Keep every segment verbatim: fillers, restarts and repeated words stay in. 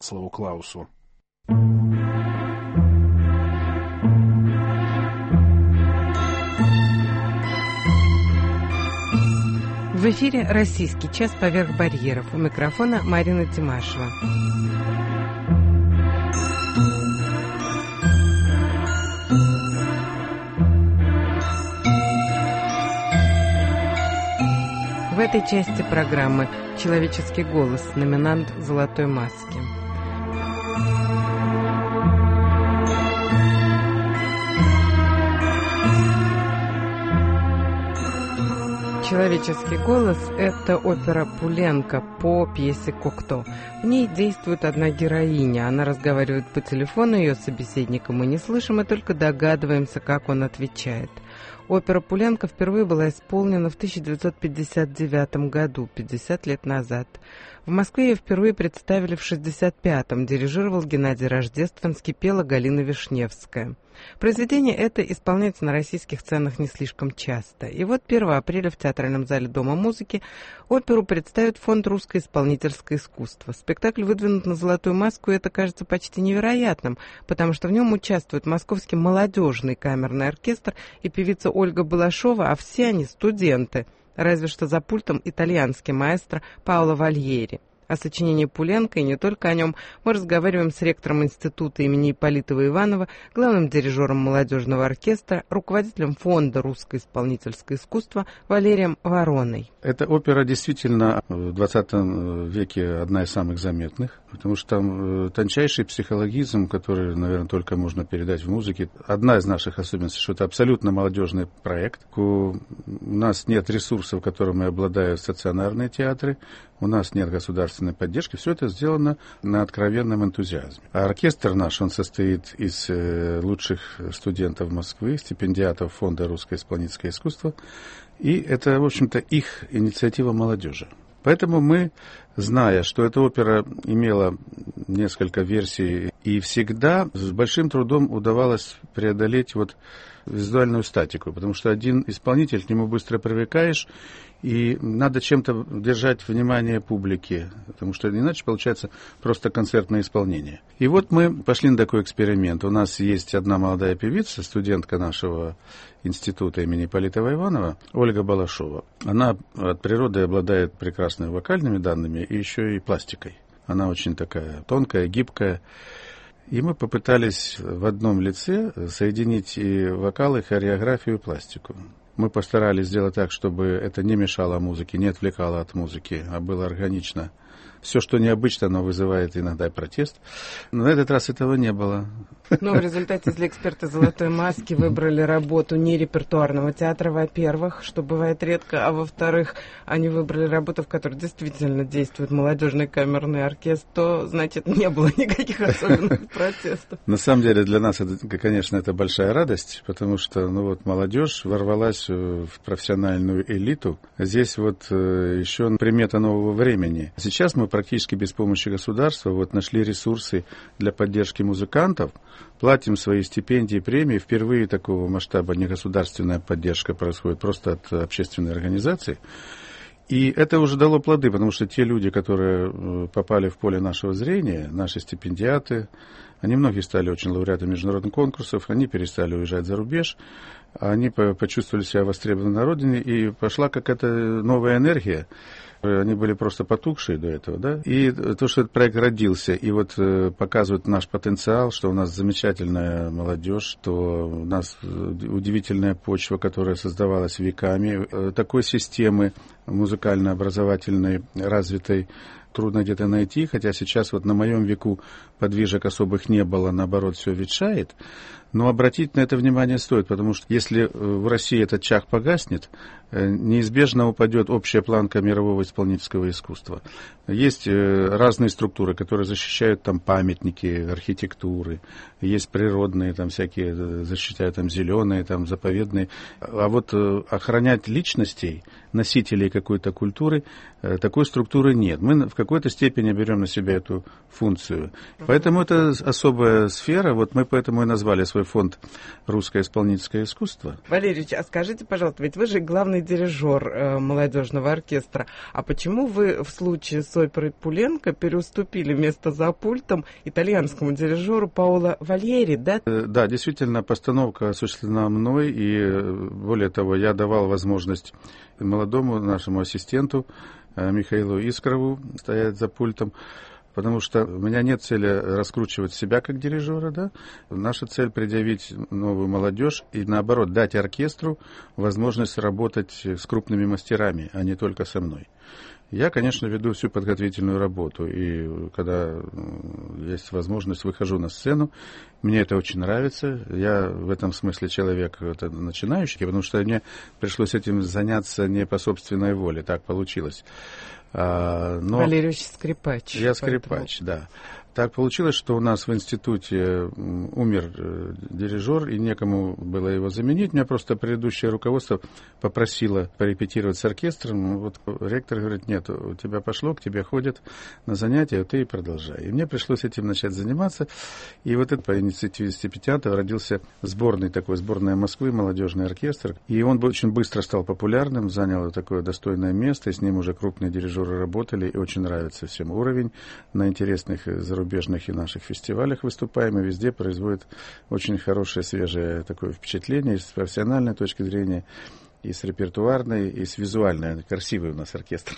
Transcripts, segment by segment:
Вацлаву Клаусу. В эфире «Российский час поверх барьеров». У микрофона Марина Тимашева. В этой части программы «Человеческий голос», номинант «Золотой маски». «Человеческий голос» — это опера Пуленко по пьесе «Кокто». В ней действует одна героиня. Она разговаривает по телефону, ее собеседника мы не слышим и только догадываемся, как он отвечает. Опера Пуленко впервые была исполнена в тысяча девятьсот пятьдесят девятом году, пятьдесят лет назад. В Москве ее впервые представили в шестьдесят пятом. Дирижировал Геннадий Рождественский, пела Галина Вишневская. Произведение это исполняется на российских сценах не слишком часто. И вот первого апреля в Театральном зале Дома музыки оперу представит Фонд «Русское исполнительское искусство». Спектакль выдвинут на «Золотую маску», и это кажется почти невероятным, потому что в нем участвует Московский молодежный камерный оркестр и певица Ольга Балашова, а все они студенты, разве что за пультом итальянский маэстро Паоло Вальери. О сочинении Пуленко и не только о нем мы разговариваем с ректором института имени Ипполитова Иванова, главным дирижером молодежного оркестра, руководителем фонда «Русское исполнительское искусство» Валерием Вороной. Эта опера действительно в двадцатом веке одна из самых заметных, потому что там тончайший психологизм, который, наверное, только можно передать в музыке. Одна из наших особенностей, что это абсолютно молодежный проект. У нас нет ресурсов, которыми обладают стационарные театры, у нас нет государственной поддержки, все это сделано на откровенном энтузиазме. А оркестр наш, он состоит из э, лучших студентов Москвы, стипендиатов Фонда «Русское исполнительское искусство», и это, в общем-то, их инициатива молодежи. Поэтому мы, зная, что эта опера имела несколько версий, и всегда с большим трудом удавалось преодолеть вот визуальную статику, потому что один исполнитель, к нему быстро привыкаешь, и надо чем-то держать внимание публики, потому что иначе получается просто концертное исполнение. И вот мы пошли на такой эксперимент. У нас есть одна молодая певица, студентка нашего института имени Ипполитова Иванова, Ольга Балашова. Она от природы обладает прекрасными вокальными данными и еще и пластикой. Она очень такая тонкая, гибкая. И мы попытались в одном лице соединить и вокал, и хореографию, и пластику. Мы постарались сделать так, чтобы это не мешало музыке, не отвлекало от музыки, а было органично. Все, что необычно, оно вызывает иногда протест. Но на этот раз этого не было. Но в результате для эксперта «Золотой маски» выбрали работу не репертуарного театра, во-первых, что бывает редко, а во-вторых, они выбрали работу, в которой действительно действует молодежный камерный оркестр, то, значит, не было никаких особенных протестов. На самом деле для нас, это, конечно, это большая радость, потому что ну вот, молодежь ворвалась в профессиональную элиту. Здесь вот еще примета нового времени. Сейчас мы практически без помощи государства вот, нашли ресурсы для поддержки музыкантов, платим свои стипендии и премии. Впервые такого масштаба негосударственная поддержка происходит просто от общественной организации. И это уже дало плоды, потому что те люди, которые попали в поле нашего зрения, наши стипендиаты, они многие стали очень лауреатами международных конкурсов, они перестали уезжать за рубеж, они почувствовали себя востребованными на родине, и пошла какая-то новая энергия. Они были просто потухшие до этого, да. И то, что этот проект родился, и вот показывает наш потенциал, что у нас замечательная молодежь, что у нас удивительная почва, которая создавалась веками, такой системы музыкально-образовательной развитой трудно где-то найти, хотя сейчас вот на моем веку подвижек особых не было, наоборот, все ветшает. Но обратить на это внимание стоит, потому что если в России этот чах погаснет, неизбежно упадет общая планка мирового исполнительского искусства. Есть разные структуры, которые защищают там памятники архитектуры, есть природные, там всякие защищают там зеленые, там заповедные. А вот охранять личностей, носителей какой-то культуры, такой структуры нет. Мы в какой-то степени берем на себя эту функцию. Поэтому это особая сфера. Вот мы поэтому и назвали свой фонд «Русское исполнительское искусство». Валерий Ильич, а скажите, пожалуйста, ведь вы же главный дирижер э, молодежного оркестра. А почему вы в случае с оперой Пуленко переуступили место за пультом итальянскому дирижеру Паоло Вальери, да? Да, действительно, постановка осуществлена мной, и более того, я давал возможность молодому нашему ассистенту Михаилу Искрову стоять за пультом, потому что у меня нет цели раскручивать себя как дирижера, да? Наша цель — предъявить новую молодежь и, наоборот, дать оркестру возможность работать с крупными мастерами, а не только со мной. Я, конечно, веду всю подготовительную работу, и когда есть возможность, выхожу на сцену. Мне это очень нравится. Я в этом смысле человек начинающий, потому что мне пришлось этим заняться не по собственной воле, так получилось. Но Валерий Ильич скрипач. Я скрипач, поэтому... да. Так получилось, что у нас в институте умер дирижер, и некому было его заменить. Меня просто предыдущее руководство попросило порепетировать с оркестром. Вот ректор говорит: нет, у тебя пошло, к тебе ходят на занятия, ты и продолжай. И мне пришлось этим начать заниматься. И вот это по инициативе Степетянова родился сборный такой, сборная Москвы, молодежный оркестр. И он очень быстро стал популярным, занял такое достойное место, и с ним уже крупные дирижеры работали, и очень нравится всем уровень. На интересных зарубежных и наших фестивалях выступаем, и везде производит очень хорошее, свежее такое впечатление и с профессиональной точки зрения, и с репертуарной, и с визуальной. Красивый у нас оркестр.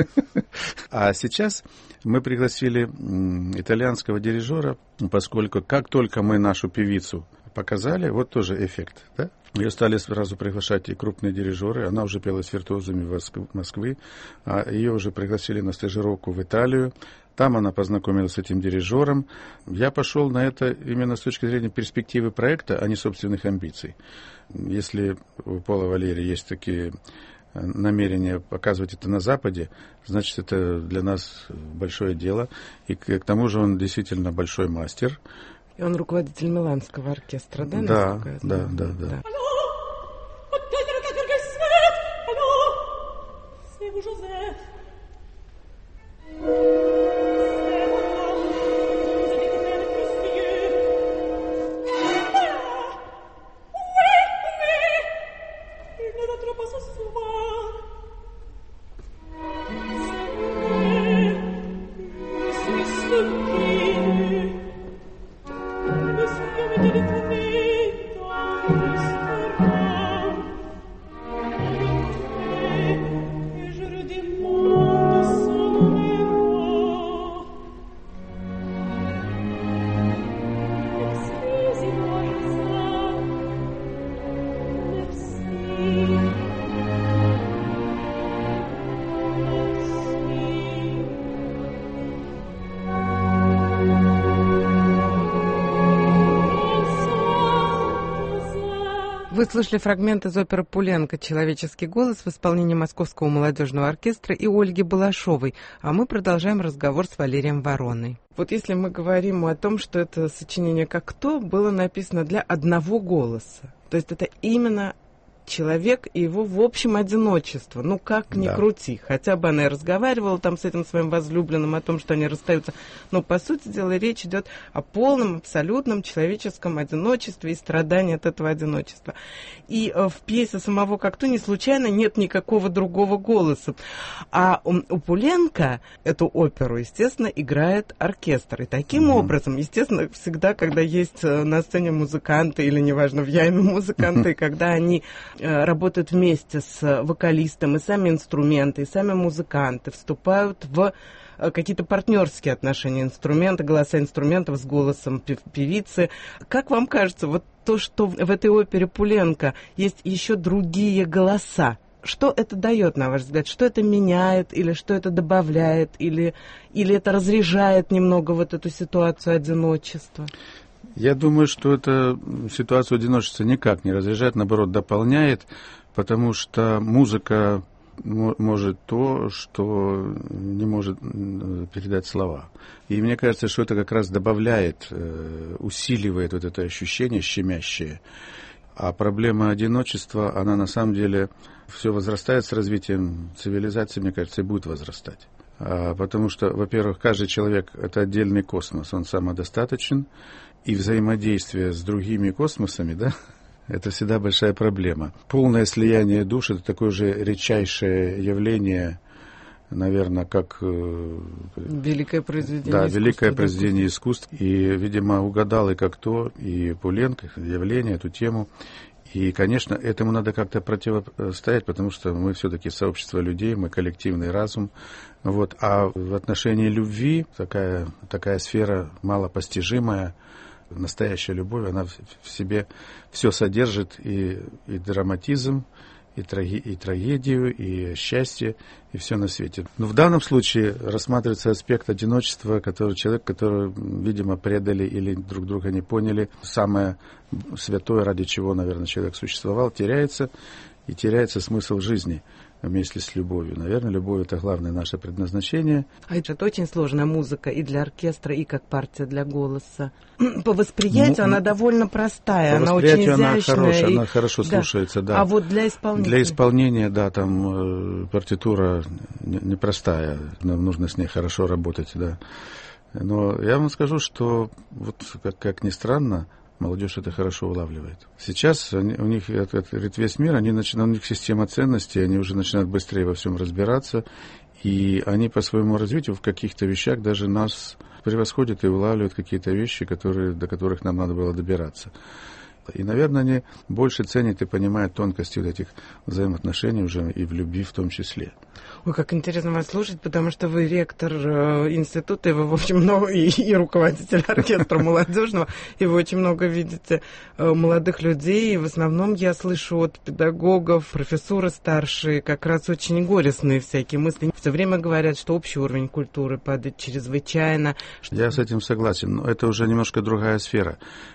А сейчас мы пригласили итальянского дирижера, поскольку как только мы нашу певицу показали, вот тоже эффект, да? Ее стали сразу приглашать и крупные дирижеры. Она уже пела с виртуозами Москвы. А ее уже пригласили на стажировку в Италию. Там она познакомилась с этим дирижером. Я пошел на это именно с точки зрения перспективы проекта, а не собственных амбиций. Если у Паоло Вальери есть такие намерения показывать это на Западе, значит, это для нас большое дело. И к, к тому же он действительно большой мастер. И он руководитель Миланского оркестра, да? Да, да, да, да, да. Вы слышали фрагмент из оперы Пуленко «Человеческий голос» в исполнении Московского молодежного оркестра и Ольги Балашовой, а мы продолжаем разговор с Валерием Вороной. Вот если мы говорим о том, что это сочинение «Как-то» было написано для одного голоса, то есть это именно человек и его, в общем, одиночество. Ну, как ни да. крути. Хотя бы она и разговаривала там с этим своим возлюбленным о том, что они расстаются. Но, по сути дела, речь идет о полном, абсолютном человеческом одиночестве и страдании от этого одиночества. И э, в пьесе самого «Как-то» не случайно нет никакого другого голоса. А у, у Пуленко эту оперу, естественно, играет оркестр. И таким mm-hmm. образом, естественно, всегда, когда есть на сцене музыканты, или, неважно, в яме музыканты, mm-hmm. когда они работают вместе с вокалистом, и сами инструменты, и сами музыканты вступают в какие-то партнерские отношения инструмента, голоса инструментов с голосом певицы. Как вам кажется, вот то, что в этой опере Пуленко есть еще другие голоса, что это дает, на ваш взгляд? Что это меняет, или что это добавляет, или, или это разряжает немного вот эту ситуацию одиночества? Я думаю, что эта ситуацию одиночества никак не разряжает, наоборот, дополняет, потому что музыка может то, что не может передать слова. И мне кажется, что это как раз добавляет, усиливает вот это ощущение щемящее. А проблема одиночества, она на самом деле все возрастает с развитием цивилизации, мне кажется, и будет возрастать. А, потому что, во-первых, каждый человек – это отдельный космос, он самодостаточен, и взаимодействие с другими космосами, да, это всегда большая проблема. Полное слияние душ – это такое же редчайшее явление, наверное, как... Великое произведение да, искусства. Да, великое произведение искусств. И, видимо, угадал и как то, и Пуленко, явление, эту тему. И, конечно, этому надо как-то противостоять, потому что мы все-таки сообщество людей, мы коллективный разум. Вот. А в отношении любви такая, такая сфера малопостижимая, настоящая любовь, она в себе все содержит, и, и драматизм, и, траги, и трагедию, и счастье, и все на свете. Но в данном случае рассматривается аспект одиночества, который человек, который, видимо, предали или друг друга не поняли, самое святое, ради чего, наверное, человек существовал, теряется, и теряется смысл жизни вместе с любовью. Наверное, любовь – это главное наше предназначение. А это очень сложная музыка и для оркестра, и как партия для голоса. По восприятию ну, она довольно простая, по она очень изящная. Она хорошая, и... она хорошо да. слушается, да. А вот для исполнения? Для исполнения, да, там э, партитура непростая, нам нужно с ней хорошо работать, да. Но я вам скажу, что, вот как, как ни странно, молодежь это хорошо улавливает. Сейчас они, у них этот, этот весь мир, они начинают, у них система ценностей, они уже начинают быстрее во всем разбираться, и они по своему развитию в каких-то вещах даже нас превосходят и улавливают какие-то вещи, которые, до которых нам надо было добираться. И, наверное, они больше ценят и понимают тонкости вот этих взаимоотношений уже и в любви в том числе. Ой, как интересно вас слушать, потому что вы ректор э, института, и вы, в общем, много, и, и руководитель оркестра молодежного, и вы очень много видите э, молодых людей, и в основном я слышу от педагогов, профессуры старшие, как раз очень горестные всякие мысли. Все время говорят, что общий уровень культуры падает чрезвычайно. Я с этим согласен, но это уже немножко другая сфера.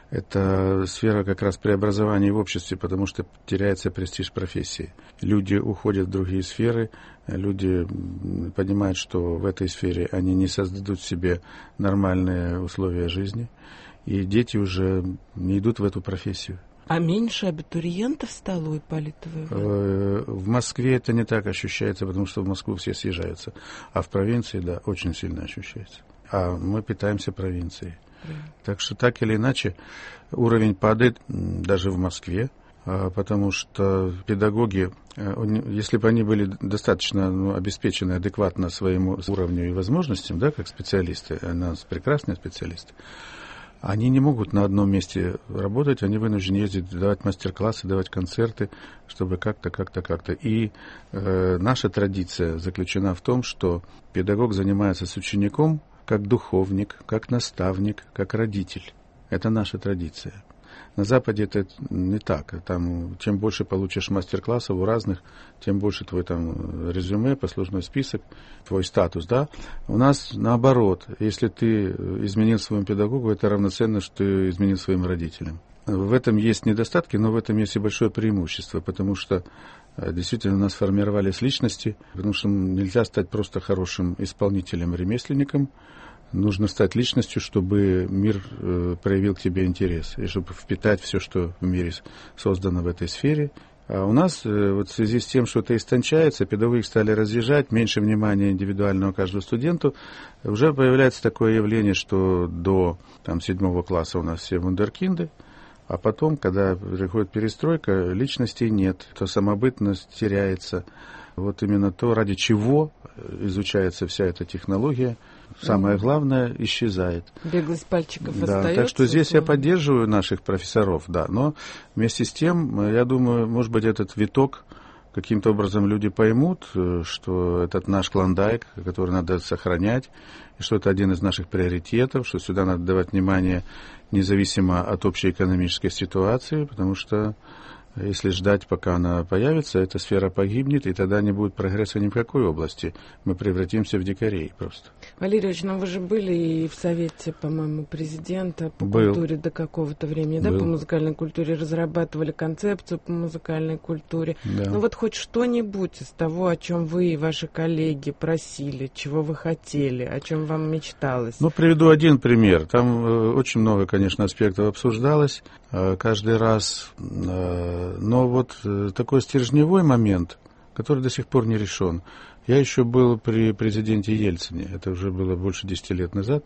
Это сфера как раз преобразования в обществе, потому что теряется престиж профессии. Люди уходят в другие сферы, люди понимают, что в этой сфере они не создадут себе нормальные условия жизни, и дети уже не идут в эту профессию. А меньше абитуриентов стало у Ипполита Воеводы? В Москве это не так ощущается, потому что в Москву все съезжаются, а в провинции, да, очень сильно ощущается. А мы питаемся провинцией. Так что так или иначе уровень падает даже в Москве, потому что педагоги, если бы они были достаточно ну, обеспечены адекватно своему уровню и возможностям, да, как специалисты, а у нас прекрасные специалисты, они не могут на одном месте работать, они вынуждены ездить, давать мастер-классы, давать концерты, чтобы как-то, как-то, как-то. И э, наша традиция заключена в том, что педагог занимается с учеником как духовник, как наставник, как родитель. Это наша традиция. На Западе это не так. Там, чем больше получишь мастер-классов у разных, тем больше твой там резюме, послужной список, твой статус, да. У нас наоборот. Если ты изменил своему педагогу, это равноценно, что ты изменил своим родителям. В этом есть недостатки, но в этом есть и большое преимущество, потому что действительно у нас формировались личности, потому что нельзя стать просто хорошим исполнителем, ремесленником. Нужно стать личностью, чтобы мир э, проявил к тебе интерес, и чтобы впитать все, что в мире создано в этой сфере. А у нас э, вот в связи с тем, что это истончается, педагоги стали разъезжать, меньше внимания индивидуального каждому студенту, уже появляется такое явление, что до там, седьмого класса у нас все вундеркинды, а потом, когда приходит перестройка, личностей нет, то самобытность теряется. Вот именно то, ради чего изучается вся эта технология, самое главное, исчезает. Беглость пальчиков да, остается. Так что здесь я поддерживаю наших профессоров, да, но вместе с тем, я думаю, может быть, этот виток каким-то образом люди поймут, что этот наш клондайк, который надо сохранять, и что это один из наших приоритетов, что сюда надо давать внимание независимо от общей экономической ситуации, потому что Если ждать, пока она появится, эта сфера погибнет, и тогда не будет прогресса ни в какой области. Мы превратимся в дикарей просто. Валерий Ильич, ну вы же были и в Совете, по-моему, президента по Был. культуре до какого-то времени, да, Был. по музыкальной культуре, разрабатывали концепцию по музыкальной культуре. Да. Ну вот хоть что-нибудь из того, о чем вы и ваши коллеги просили, чего вы хотели, о чем вам мечталось? Ну, приведу один пример. Там э, очень много, конечно, аспектов обсуждалось э, каждый раз. Э, но вот э, такой стержневой момент, который до сих пор не решен. Я еще был при президенте Ельцине, это уже было больше десяти лет назад.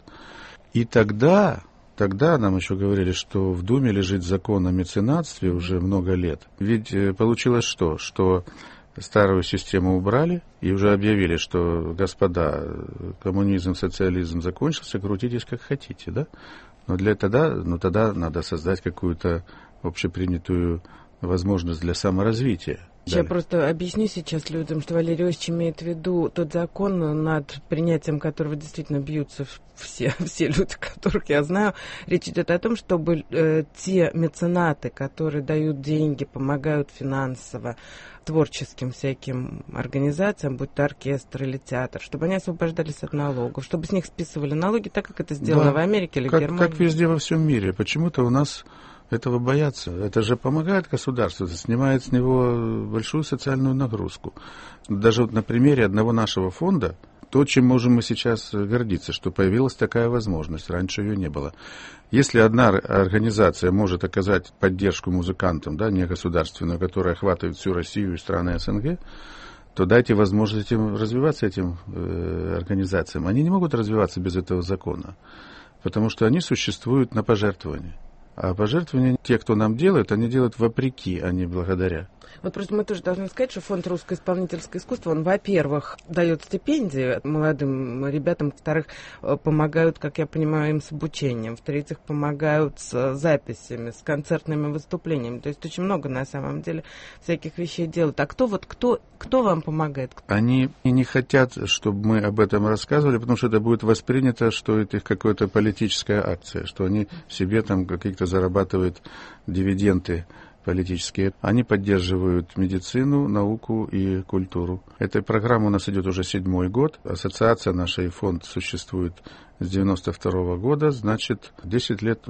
И тогда, тогда нам еще говорили, что в Думе лежит закон о меценатстве уже много лет. Ведь э, получилось что? Что старую систему убрали и уже объявили, что, господа, коммунизм, социализм закончился, крутитесь как хотите, да? Но для тогда, но тогда надо создать какую-то общепринятую возможность для саморазвития. Я Далее. просто объясню сейчас людям, что Валерий Иосифович имеет в виду тот закон, над принятием которого действительно бьются все, все люди, которых я знаю. Речь идет о том, чтобы э, те меценаты, которые дают деньги, помогают финансово творческим всяким организациям, будь то оркестр или театр, чтобы они освобождались от налогов, чтобы с них списывали налоги, так как это сделано Да. в Америке или как, Германии. Как везде во всем мире. Почему-то у нас этого боятся. Это же помогает государству, это снимает с него большую социальную нагрузку. Даже вот на примере одного нашего фонда, то, чем можем мы сейчас гордиться, что появилась такая возможность, раньше ее не было. Если одна организация может оказать поддержку музыкантам, да, не государственную, которая охватывает всю Россию и страны СНГ, то дайте возможность этим развиваться, этим э, организациям. Они не могут развиваться без этого закона, потому что они существуют на пожертвования. А пожертвования, те, кто нам делают, они делают вопреки, а не благодаря. Вот просто мы тоже должны сказать, что фонд «Русское исполнительское искусство», он, во-первых, дает стипендии молодым ребятам, во-вторых, помогают, как я понимаю, им с обучением, в-третьих, помогают с записями, с концертными выступлениями. То есть очень много, на самом деле, всяких вещей делают. А кто вот, кто, кто вам помогает? Они не хотят, чтобы мы об этом рассказывали, потому что это будет воспринято, что это их какая-то политическая акция, что они себе там какие-то зарабатывают дивиденды политические. Они поддерживают медицину, науку и культуру. Эта программа у нас идет уже седьмой год. Ассоциация наша и фонд существует с девяносто второго года. Значит, десять лет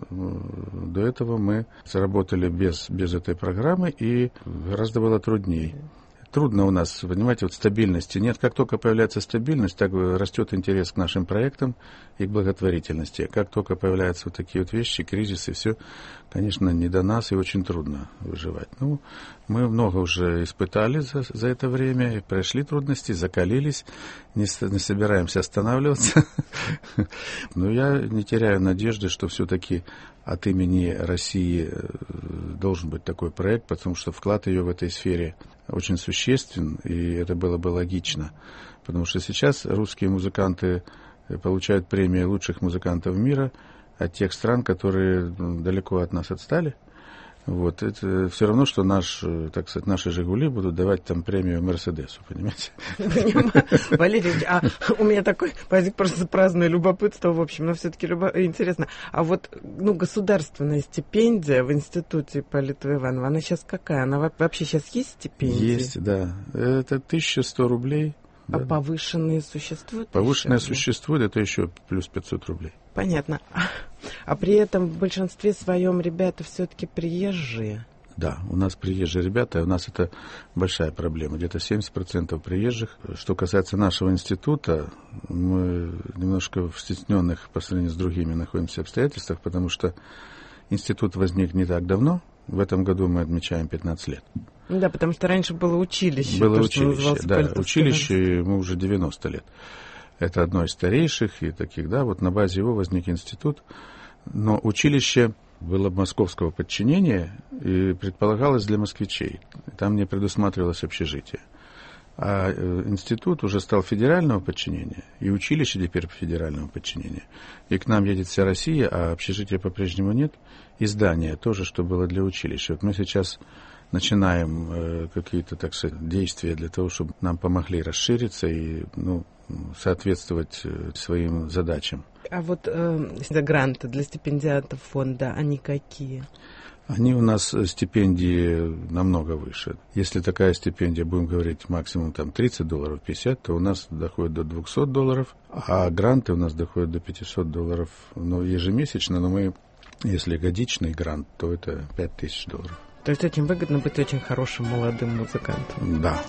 до этого мы заработали без, без этой программы, и гораздо было труднее. Трудно у нас, понимаете, вот стабильности нет. Как только появляется стабильность, так растет интерес к нашим проектам и к благотворительности. Как только появляются вот такие вот вещи, кризисы, все, конечно, не до нас и очень трудно выживать. Ну, мы много уже испытали за, за это время, и прошли трудности, закалились, не, не собираемся останавливаться. Но я не теряю надежды, что все-таки от имени России должен быть такой проект, потому что вклад ее в этой сфере очень существен, и это было бы логично. Потому что сейчас русские музыканты получают премии лучших музыкантов мира от тех стран, которые далеко от нас отстали. Вот. Это все равно, что наш, так сказать, наши «Жигули» будут давать там премию «Мерседесу», понимаете? Понимаю. Валерий Ильич, а у меня такой возник просто праздное любопытство, в общем, но все-таки любо... интересно. А вот, ну, государственная стипендия в институте Ипполита Иванова, она сейчас какая? Она вообще сейчас есть стипендия? Есть, да. Это тысяча сто рублей. А да. Повышенные существуют? Повышенные еще? существует, это еще плюс пятьсот рублей. Понятно. А при этом в большинстве своем ребята все-таки приезжие? Да, у нас приезжие ребята, у нас это большая проблема. Где-то семьдесят процентов приезжих. Что касается нашего института, мы немножко в стесненных по сравнению с другими находимся обстоятельствах, потому что институт возник не так давно. В этом году мы отмечаем пятнадцать лет. Да, потому что раньше было училище. Было то, училище, да, училище, мы уже девяносто лет. Это одно из старейших и таких, да, вот на базе его возник институт. Но училище было московского подчинения и предполагалось для москвичей. Там не предусматривалось общежитие. А институт уже стал федерального подчинения, и училище теперь федерального подчинения. И к нам едет вся Россия, а общежития по-прежнему нет. И здание тоже, что было для училища. Вот мы сейчас начинаем э, какие-то, так сказать, действия для того, чтобы нам помогли расшириться и, ну, соответствовать э, своим задачам. А вот э, гранты для стипендиатов фонда, они какие? Они у нас стипендии намного выше. Если такая стипендия, будем говорить, максимум там тридцать долларов, пятьдесят, то у нас доходит до двести долларов, а гранты у нас доходят до пятьсот долларов, ну, ежемесячно, но мы, если годичный грант, то это пять тысяч долларов. То есть очень выгодно быть очень хорошим молодым музыкантом. Да.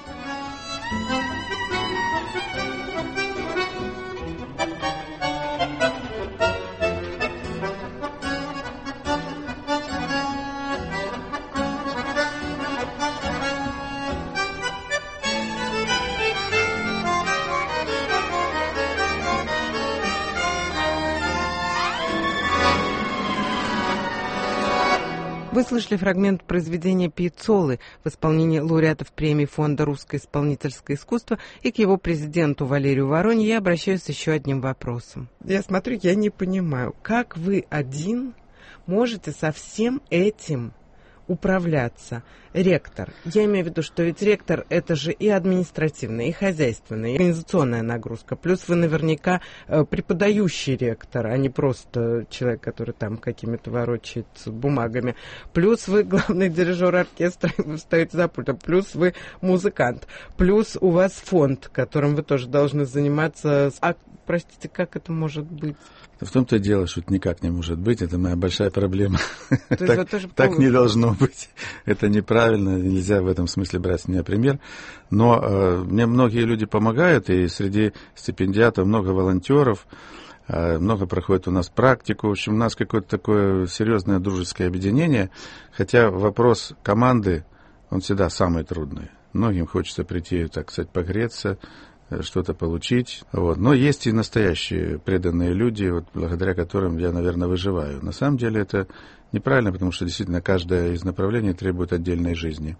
Вы слышали фрагмент произведения Пиаццоллы в исполнении лауреатов премии Фонда «Русское исполнительское искусство», и к его президенту Валерию Воронье я обращаюсь с еще одним вопросом. Я смотрю, я не понимаю, как вы один можете со всем этим управляться? Ректор. Я имею в виду, что ведь ректор — это же и административная, и хозяйственная, и организационная нагрузка. Плюс вы наверняка преподающий ректор, а не просто человек, который там какими-то ворочает бумагами. Плюс вы главный дирижер оркестра, и вы стоите за пультом. Плюс вы музыкант. Плюс у вас фонд, которым вы тоже должны заниматься. А, простите, как это может быть? В том-то и дело, что это никак не может быть. Это моя большая проблема. Так, так не должно быть. Это неправильно. Нельзя в этом смысле брать с меня пример. Но э, мне многие люди помогают, и среди стипендиатов много волонтеров, э, много проходит у нас практику. В общем, у нас какое-то такое серьезное дружеское объединение. Хотя вопрос команды, он всегда самый трудный. Многим хочется прийти, так сказать, погреться, что-то получить. Вот. Но есть и настоящие преданные люди, вот, благодаря которым я, наверное, выживаю. На самом деле это неправильно, потому что действительно каждое из направлений требует отдельной жизни.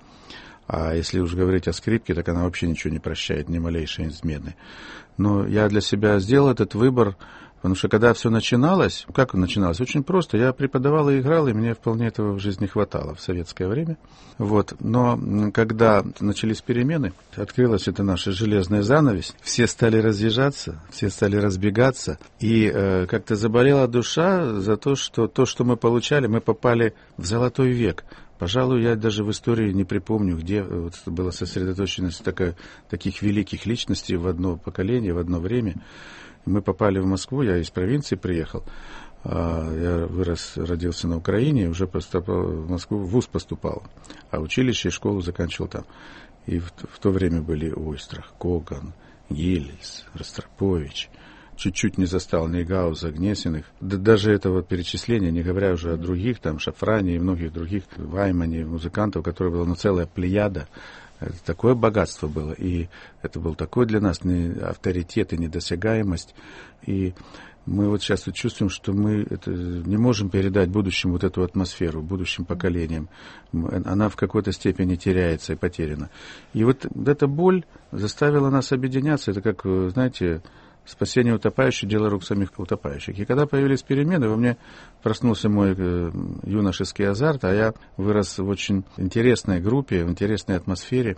А если уж говорить о скрипке, так она вообще ничего не прощает, ни малейшей измены. Но я для себя сделал этот выбор, потому что когда все начиналось, как начиналось? Очень просто. Я преподавал и играл, и мне вполне этого в жизни хватало в советское время. Вот. Но когда начались перемены, открылась эта наша железная занавесь, все стали разъезжаться, все стали разбегаться, и э, как-то заболела душа за то, что то, что мы получали, мы попали в золотой век. Пожалуй, я даже в истории не припомню, где вот была сосредоточенность такая, таких великих личностей в одно поколение, в одно время. Мы попали в Москву, я из провинции приехал, я вырос, родился на Украине, уже поступал в Москву, в вуз поступал, а училище и школу заканчивал там. И в, в то время были Ойстрах, Коган, Гельс, Ростропович, чуть-чуть не застал Нейгауза, Гнесиных, да даже этого перечисления, не говоря уже о других, там Шафране и многих других, Ваймане, музыкантов, которые была ну, целая плеяда. Это такое богатство было, и это был такой для нас авторитет и недосягаемость. И мы вот сейчас вот чувствуем, что мы это не можем передать будущим вот эту атмосферу, будущим поколениям. Она в какой-то степени теряется и потеряна. И вот эта боль заставила нас объединяться. Это как, знаете, спасение утопающих, дело рук самих утопающих. И когда появились перемены, во мне проснулся мой э, юношеский азарт, а я вырос в очень интересной группе, в интересной атмосфере.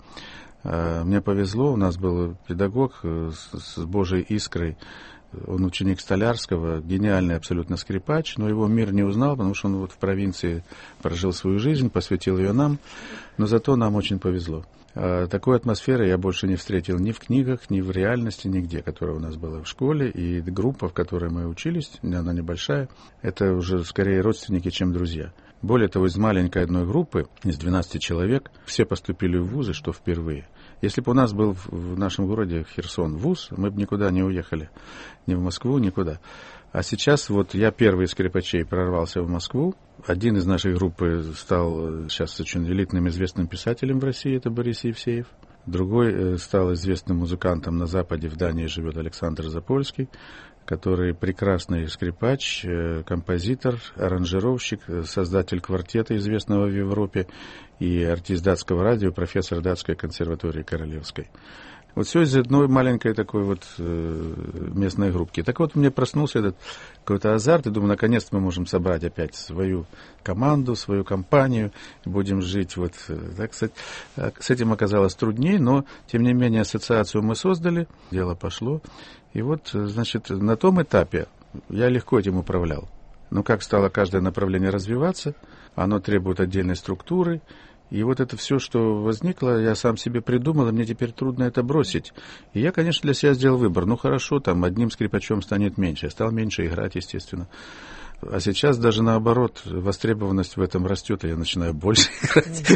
Э, мне повезло, у нас был педагог э, с, с Божьей искрой, он ученик Столярского, гениальный абсолютно скрипач, но его мир не узнал, потому что он вот в провинции прожил свою жизнь, посвятил ее нам, но зато нам очень повезло. Такой атмосферы я больше не встретил ни в книгах, ни в реальности, нигде, которая у нас была в школе. И группа, в которой мы учились, она небольшая, это уже скорее родственники, чем друзья. Более того, из маленькой одной группы, из двенадцати человек, все поступили в вузы, что впервые. Если бы у нас был в нашем городе Херсон вуз, мы бы никуда не уехали, ни в Москву, никуда. А сейчас вот я первый из скрипачей прорвался в Москву. Один из нашей группы стал сейчас очень элитным известным писателем в России, это Борис Евсеев. Другой стал известным музыкантом на Западе, в Дании живет Александр Запольский, который прекрасный скрипач, композитор, аранжировщик, создатель квартета, известного в Европе, и артист датского радио, профессор датской консерватории Королевской. Вот все из одной маленькой такой вот э, местной группки. Так вот, мне проснулся этот какой-то азарт, и думаю, наконец-то мы можем собрать опять свою команду, свою компанию, и будем жить вот так сказать. С этим оказалось труднее, но, тем не менее, ассоциацию мы создали, дело пошло. И вот, значит, на том этапе я легко этим управлял. Но как стало каждое направление развиваться, оно требует отдельной структуры. И вот это все, что возникло, я сам себе придумал, и мне теперь трудно это бросить. И я, конечно, для себя сделал выбор. Ну, хорошо, там, одним скрипачом станет меньше. Я стал меньше играть, естественно. А сейчас даже наоборот, востребованность в этом растет, и я начинаю больше играть.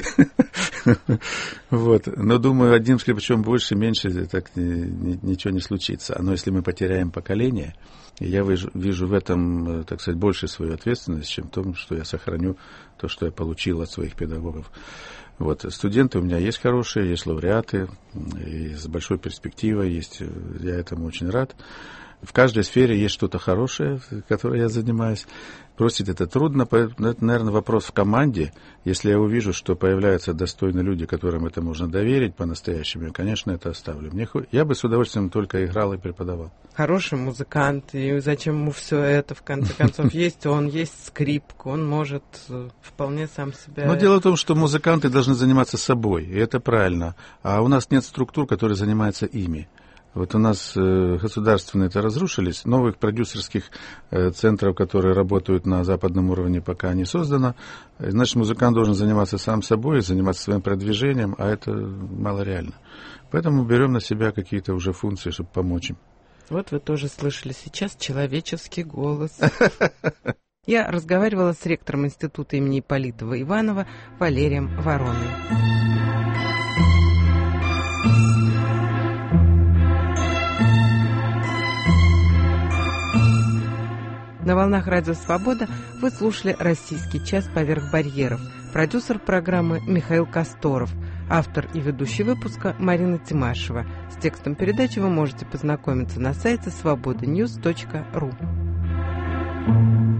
Вот. Но думаю, одним скрипачом больше, меньше, так ничего не случится. Но если мы потеряем поколение, я вижу, вижу в этом, так сказать, больше свою ответственность, чем в том, что я сохраню то, что я получил от своих педагогов. Вот. Студенты у меня есть хорошие, есть лауреаты, и с большой перспективой есть, я этому очень рад. В каждой сфере есть что-то хорошее, которой я занимаюсь. Бросить это трудно. Это, наверное, вопрос в команде. Если я увижу, что появляются достойные люди, которым это можно доверить по-настоящему, я, конечно, это оставлю. Мне, я бы с удовольствием только играл и преподавал. Хороший музыкант, и зачем ему все это, в конце концов, есть он, есть скрипка, он может вполне сам себя... Но дело в том, что музыканты должны заниматься собой, и это правильно. А у нас нет структур, которые занимаются ими. Вот у нас э, государственные-то разрушились, новых продюсерских э, центров, которые работают на западном уровне, пока не создано. Значит, музыкант должен заниматься сам собой, заниматься своим продвижением, а это малореально. Поэтому берем на себя какие-то уже функции, чтобы помочь им. Вот вы тоже слышали сейчас человеческий голос. Я разговаривала с ректором института имени Ипполитова Иванова Валерием Вороной. На волнах Радио Свобода вы слушали «Российский час поверх барьеров». Продюсер программы Михаил Касторов. Автор и ведущий выпуска Марина Тимашева. С текстом передачи вы можете познакомиться на сайте свобода ньюс точка ру.